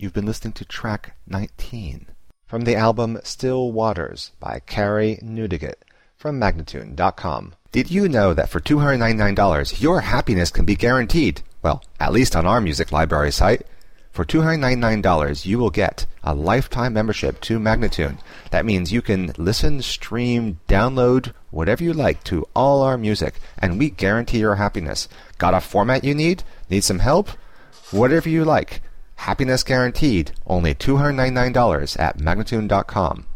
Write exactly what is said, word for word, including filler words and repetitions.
You've been listening to track nineteen from the album Still Waters by Carrie Newdigate from Magnatune dot com. Did you know that for two hundred ninety-nine dollars your happiness can be guaranteed? Well, at least on our music library site. For two hundred ninety-nine dollars you will get a lifetime membership to Magnatune. That means you can listen, stream, download, whatever you like to all our music, and we guarantee your happiness. Got a format you need? Need some help? Whatever you like. Happiness guaranteed. Only two hundred ninety-nine dollars at Magnatune dot com.